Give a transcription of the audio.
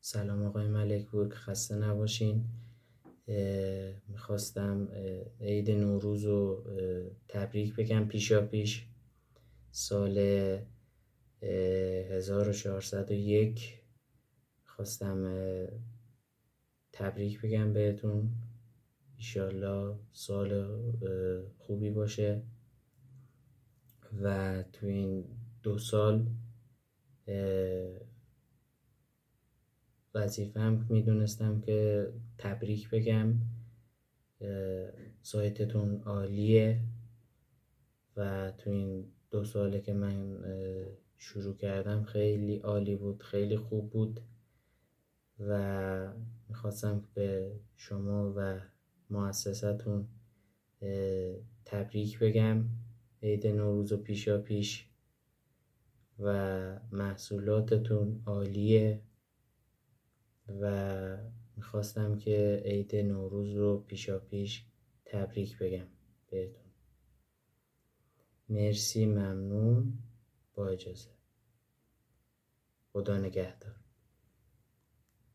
سلام آقای ملکپور، خسته نباشین. میخواستم عید نوروز رو تبریک بگم پیشا پیش. سال 1401 خواستم تبریک بگم بهتون. ایشالله سال خوبی باشه و تو این 2 سال وظیفه‌ام میدونستم که تبریک بگم. سایتتون عالیه و تو این 2 ساله که من شروع کردم خیلی عالی بود، خیلی خوب بود و میخواستم به شما و مؤسستون تبریک بگم عید نوروز و پیشا پیش. و محصولاتتون عالیه و میخواستم که عید نوروز رو پیشا پیش تبریک بگم بهتون. مرسی، ممنون، با اجازه. خدا نگهدار.